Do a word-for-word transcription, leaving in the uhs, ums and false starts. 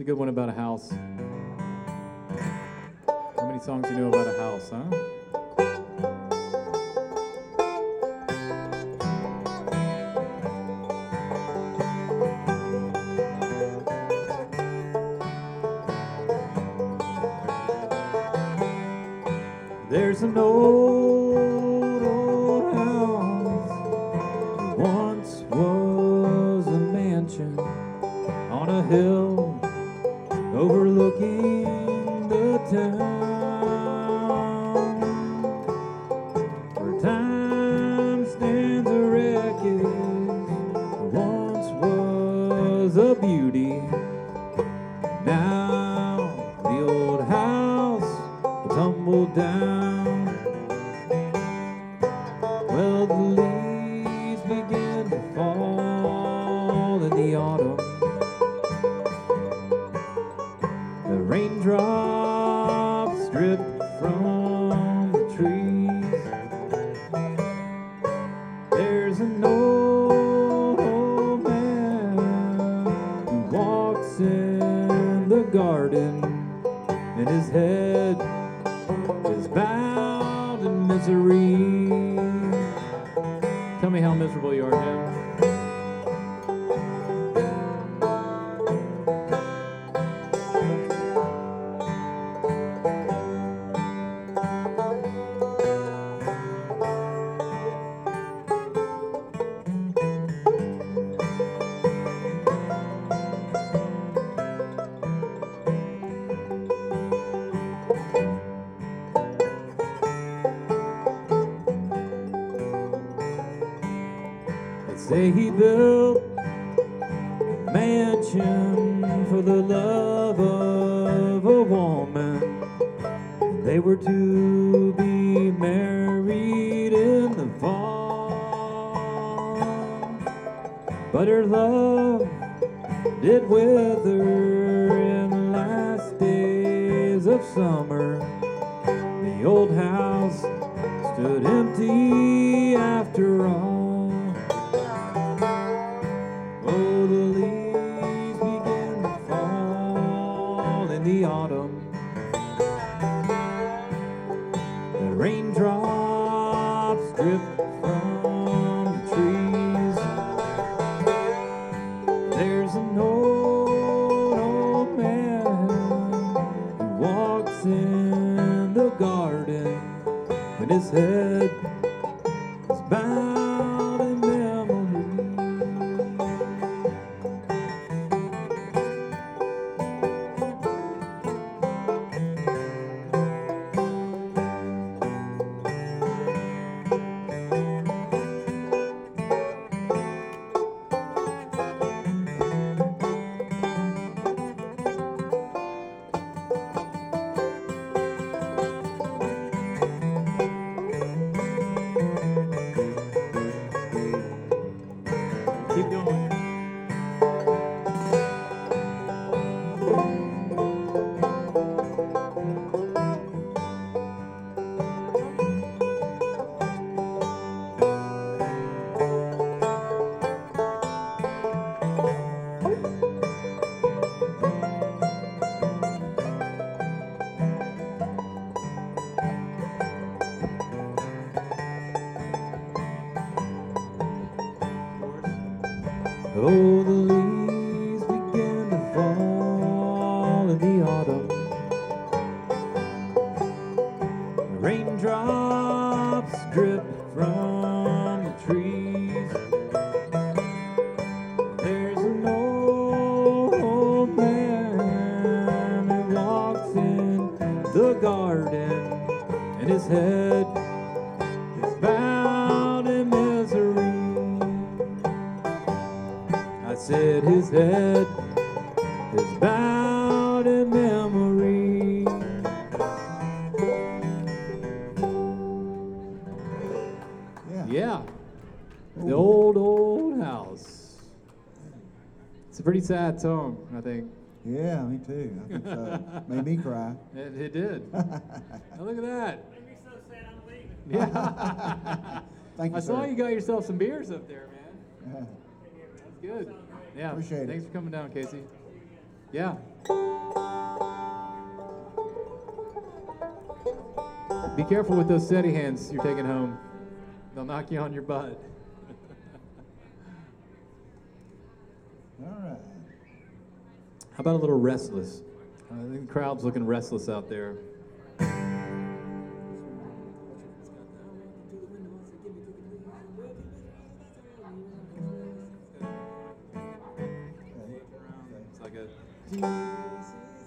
a good one about a house. How many songs do you know about a house, huh? There's an old, old house that once was a mansion on a hill overlooking the town, where time stands a wreckage. Once was a beauty. Now the old house tumbled down. Well, the leaves begin to fall in the autumn. The raindrops drip from the trees. There's an old, old man who walks in the garden, and his head is bowed in misery. Tell me how miserable you are, Jim. Say he built a mansion for the love of a woman. They were to be married in the fall, but her love did wither in the last days of summer. The old house stood empty after all. Oh, the leaves begin to fall in the autumn. The raindrops drip from the trees. There's an old, old man who walks in the garden, and his head is bowed in memory. Keep going. Oh, the leaves begin to fall in the autumn. The raindrops drip from the trees. There's an old, old man who walks in the garden, and his head is bowed in misery. I said his head is bowed in memory. Yeah. Yeah, the old, old house. It's a pretty sad song, I think. Yeah, me too. I think so. Made me cry. It, it did. Now look at that. Made me so sad I'm leaving. Yeah. Thank you, I saw sir. you got yourself some beers up there, man. Yeah. That's good. Yeah. Appreciate it. Thanks for coming down, Casey. Yeah. Be careful with those steady hands you're taking home. They'll knock you on your butt. All right. How about a little restless? I think the crowd's looking restless out there. It's like a